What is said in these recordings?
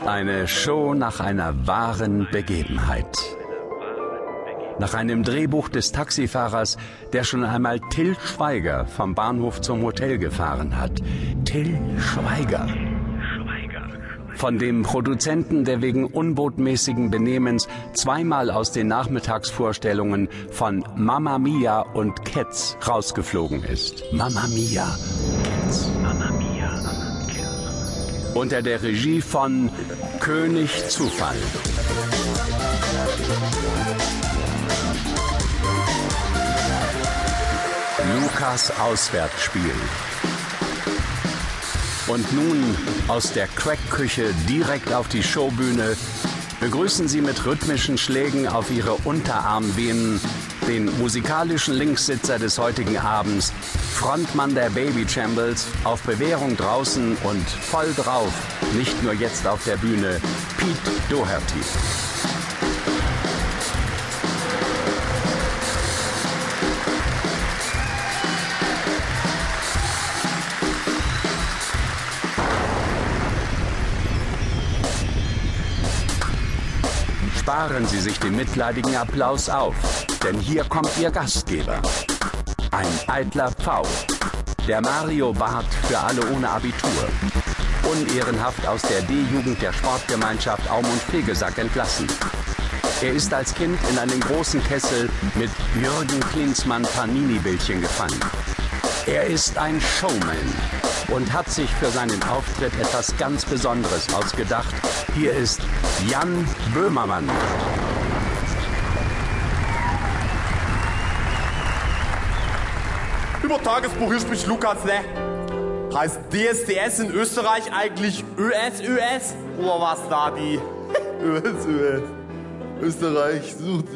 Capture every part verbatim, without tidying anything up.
Eine Show nach einer wahren Begebenheit. Nach einem Drehbuch des Taxifahrers, der schon einmal Till Schweiger vom Bahnhof zum Hotel gefahren hat. Till Schweiger. Von dem Produzenten, der wegen unbotmäßigen Benehmens zweimal aus den Nachmittagsvorstellungen von Mamma Mia und Cats rausgeflogen ist. Mamma Mia, Cats. Mamma Mia, Cats. Unter der Regie von König Zufall. Lukas Auswärtsspiel. Und nun aus der Crack-Küche direkt auf die Showbühne begrüßen Sie mit rhythmischen Schlägen auf Ihre Unterarmvenen den musikalischen Linkssitzer des heutigen Abends, Frontmann der Babyshambles, auf Bewährung draußen und voll drauf, nicht nur jetzt auf der Bühne, Pete Doherty. Sparen Sie sich den mitleidigen Applaus auf, denn hier kommt Ihr Gastgeber. Ein eitler Pfau, der Mario Barth für alle ohne Abitur. Unehrenhaft aus der D-Jugend der Sportgemeinschaft Aum und Fegesack entlassen. Er ist als Kind in einen großen Kessel mit Jürgen Klinsmann Panini-Bildchen gefangen. Er ist ein Showman und hat sich für seinen Auftritt etwas ganz Besonderes ausgedacht. Hier ist Jan Böhmermann. Über Tagesbuch, hier spricht Lukas, ne? Heißt D S D S in Österreich eigentlich Ö S Ö S? Oder was da die? Ö S Ö S. Österreich sucht.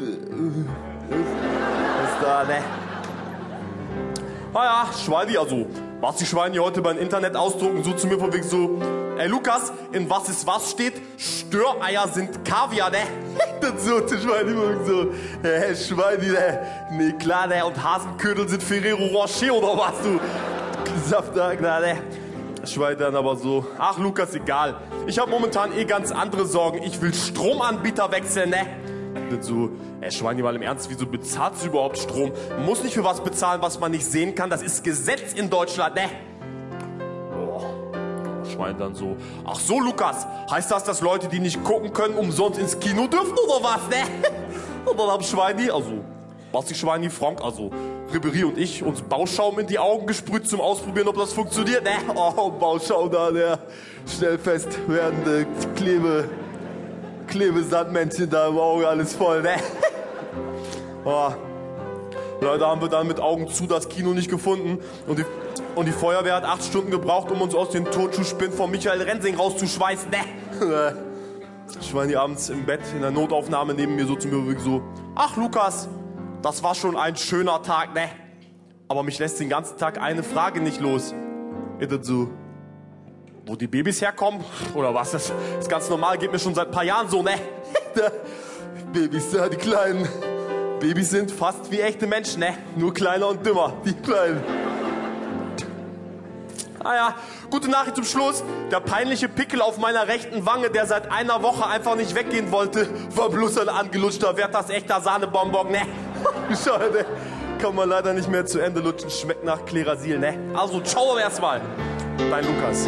Was da, ne? Naja, Schweini, also, was die Schweine heute beim Internet ausdrucken, so zu mir von wegen so, ey Lukas, in was ist was steht? Störeier sind Kaviar, ne? Das so, die Schweine immer so, hey, Schweini, ne? Nee, klar, ne? Und Hasenködel sind Ferrero Rocher oder was, du? Safttag, na, ne? Schweine dann aber so, ach Lukas, egal. Ich habe momentan eh ganz andere Sorgen. Ich will Stromanbieter wechseln, ne? Das so, ey, Schweini, mal im Ernst, wieso bezahlt du überhaupt Strom? Man muss nicht für was bezahlen, was man nicht sehen kann. Das ist Gesetz in Deutschland, ne? Schwein dann so, ach so, Lukas, heißt das, dass Leute, die nicht gucken können, umsonst ins Kino dürfen oder was, ne? Und dann haben Schweini, also, was die Schweini, Frank, also, Ribery und ich, uns Bauschaum in die Augen gesprüht zum Ausprobieren, ob das funktioniert, ne? Oh, Bauschaum da, der schnell fest werdende Klebe, Klebesandmännchen da im Auge, alles voll, ne? Oh. Leider haben wir dann mit Augen zu das Kino nicht gefunden und die, und die Feuerwehr hat acht Stunden gebraucht, um uns aus den Turnschuhspinnen von Michael Rensing rauszuschweißen, ne? Schweini abends im Bett in der Notaufnahme neben mir so zu mir so, ach Lukas, das war schon ein schöner Tag, ne? Aber mich lässt den ganzen Tag eine Frage nicht los. Ist das so, wo die Babys herkommen? Oder was? Das ist ganz normal, geht mir schon seit ein paar Jahren so, ne? Babys, da, die Kleinen. Babys sind fast wie echte Menschen, ne? Nur kleiner und dümmer, die Kleinen. Ah ja, gute Nachricht zum Schluss. Der peinliche Pickel auf meiner rechten Wange, der seit einer Woche einfach nicht weggehen wollte, war bloß ein angelutschter Werthers echter Sahnebonbon, ne? Schade, kann man leider nicht mehr zu Ende lutschen. Schmeckt nach Klerasil, ne? Also, ciao erstmal. Dein Lukas.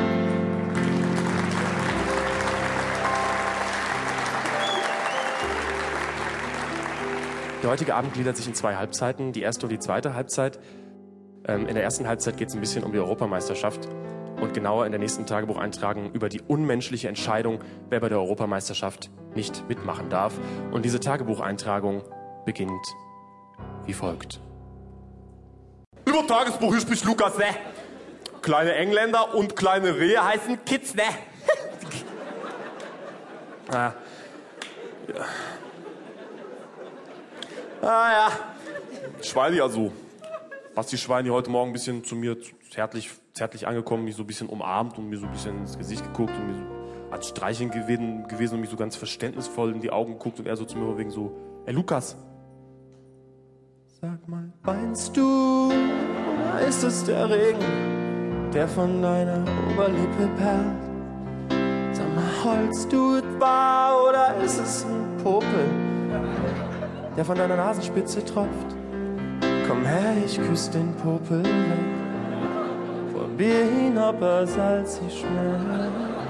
Der heutige Abend gliedert sich in zwei Halbzeiten, die erste und die zweite Halbzeit. Ähm, in der ersten Halbzeit geht es ein bisschen um die Europameisterschaft und genauer in der nächsten Tagebucheintragung über die unmenschliche Entscheidung, wer bei der Europameisterschaft nicht mitmachen darf. Und diese Tagebucheintragung beginnt wie folgt. Über Tagesbuch, hier spricht Lukas, ne? Kleine Engländer und kleine Rehe heißen Kids, ne? ah. Ja. Ah ja, Schweini, also, was die Schweini heute Morgen ein bisschen zu mir zärtlich, zärtlich angekommen, mich so ein bisschen umarmt und mir so ein bisschen ins Gesicht geguckt und mir so als Streicheln gewesen, gewesen und mich so ganz verständnisvoll in die Augen geguckt und er so zu mir wegen so, ey Lukas, sag mal, weinst du oder ist es der Regen, der von deiner Oberlippe perlt? Sag mal, Holz du war oder ist es ein Popel, der von deiner Nasenspitze tropft? Komm her, ich küss den Popel weg, probier ihn, ob er salzig schmeckt.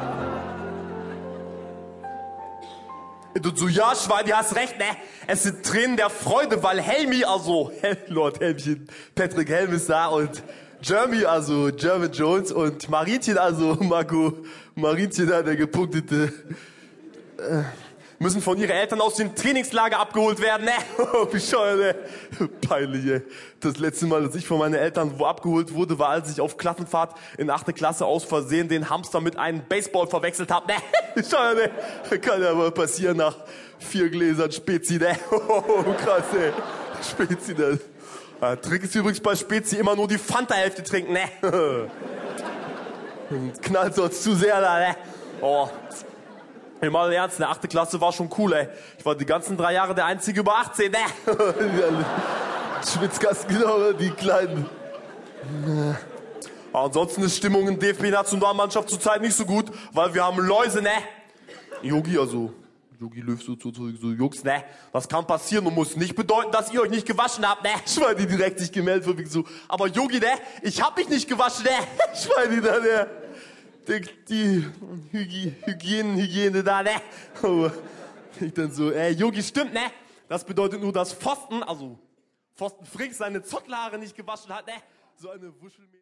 Du so, ja, Schweini, hast recht, ne? Es sind Tränen der Freude, weil Helmi, also Hel Lord Helmchen, Patrick Helm ist da und Jeremy, also German Jones und Marinchen, also Marco Marinchen, der gepunktete, äh, müssen von ihren Eltern aus dem Trainingslager abgeholt werden, ne? Oh, bescheuert, ne? Peinlich, ey. Das letzte Mal, dass ich von meinen Eltern wo abgeholt wurde, war, als ich auf Klassenfahrt in achte Klasse aus Versehen den Hamster mit einem Baseball verwechselt hab, ne? Bescheuert, ne? Kann ja mal passieren nach vier Gläsern Spezi, ne? Oh, krass, ey. Spezi, ne? Der Trick ist übrigens bei Spezi immer nur die Fanta-Hälfte trinken, ne? Knallt sonst zu sehr da, ne? Oh. Ey, mal ernst, eine achte Klasse war schon cool, ey. Ich war die ganzen drei Jahre der Einzige über achtzehn, ne? Schwitzkasten, genau, die Kleinen. Aber ansonsten ist Stimmung in D F B-Nationalmannschaft zurzeit nicht so gut, weil wir haben Läuse, ne? Yogi, also Yogi Löw, so, so, so, so Jungs, ne? Das kann passieren und muss nicht bedeuten, dass ihr euch nicht gewaschen habt, ne? Schweini direkt sich gemeldet, von wegen so. Aber Yogi, ne? Ich hab mich nicht gewaschen, ne? Schweini da, ne? Die, die Hygi, Hygiene, Hygiene da, ne? Aber ich dann so, ey, Yogi, stimmt, ne? Das bedeutet nur, dass Pfosten, also Pfosten Frings seine Zottelhaare nicht gewaschen hat, ne? So eine Wuschelmädchen.